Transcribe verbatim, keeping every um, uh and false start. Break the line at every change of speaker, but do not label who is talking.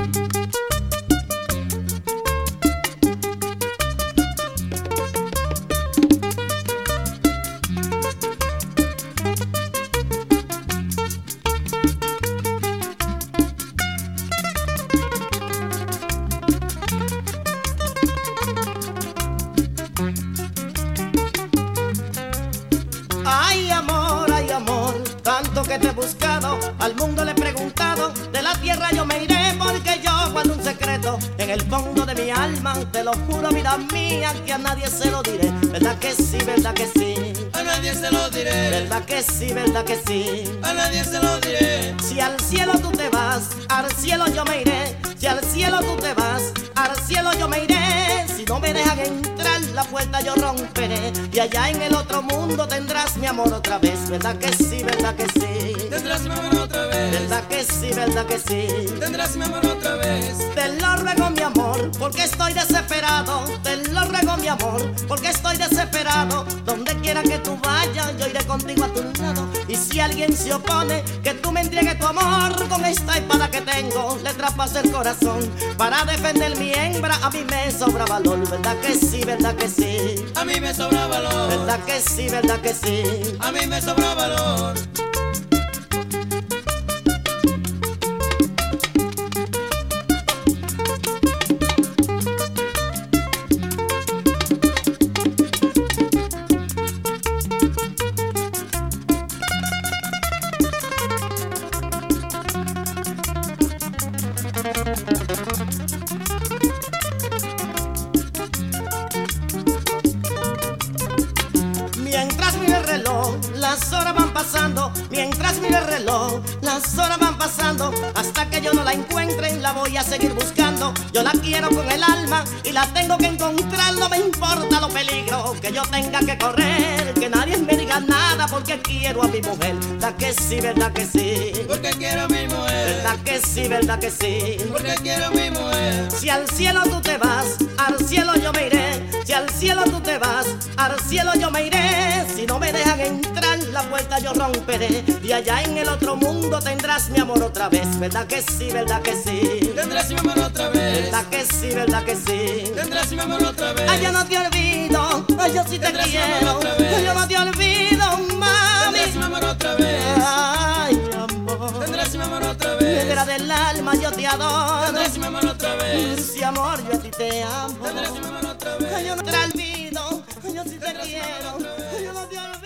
Ay amor, ay amor, tanto que te he buscado, al mundo le he preguntado, de la tierra yo me iré porque yo guardo un secreto en el fondo de mi alma, te lo juro vida mía que a nadie se lo diré, verdad que sí, verdad que sí,
a nadie se lo diré,
verdad que sí, verdad que sí,
a nadie se lo diré.
Si al cielo tú te vas, al cielo yo me iré, si al cielo tú te vas, al cielo yo me iré, si no me dejan entrar la puerta yo romperé y allá en el otro mundo tendrás mi amor otra vez, verdad que sí, verdad que sí,
Tendrás mi amor otra vez,
verdad que sí, verdad que sí,
tendrás mi amor otra vez.
te lo ruego mi amor porque estoy desesperado, te lo ruego mi amor porque estoy desesperado, donde quiera que tú vayas yo iré contigo a tu lado y si alguien se opone que tú me entregues tu amor con esta espada que tengo le traspaso el corazón para defender mi hembra, a mí me sobra valor, verdad que sí, verdad que sí,
A mí me sobra valor,
verdad que sí, verdad que sí.
a mí me sobra valor.
Mientras mira el reloj, las horas van pasando. Mientras mira el reloj, las horas van pasando. Hasta que yo no la encuentre, la voy a seguir buscando. Yo la quiero con el alma y la tengo que encontrar. No me importa los peligros que yo tenga que correr, que nadie me diga nada porque quiero a mi mujer. ¿Verdad que sí, verdad que sí?
Porque quiero a mi mujer,
¿Verdad que sí, verdad que sí?
porque quiero a mi mujer.
Si al cielo tú te vas, al cielo yo me iré. Si al cielo tú te vas, al cielo yo me iré. Si no me dejan entrar, la puerta yo romperé. Y allá en el otro mundo tendrás mi amor otra vez. ¿Verdad que sí, verdad que sí?
Tendrás mi amor otra vez,
¿Verdad que sí, verdad que sí?
tendrás mi amor otra vez.
Ay, yo no te olvido, ay, yo sí te
Tendrás mi amor
quiero.
otra vez.
Ay, yo no te olvido, mami.
Tendrás mi amor otra vez,
Ay, amor.
tendrás mi amor otra vez.
Negra del alma, yo te adoro.
Tendrás mi amor otra vez,
Dulce amor, yo a ti te amo.
tendrás mi amor otra
Ay,
vez.
yo no te olvido, ay, yo sí te
Tendrás mi amor
quiero.
otra vez.
Ay, yo no te olvido.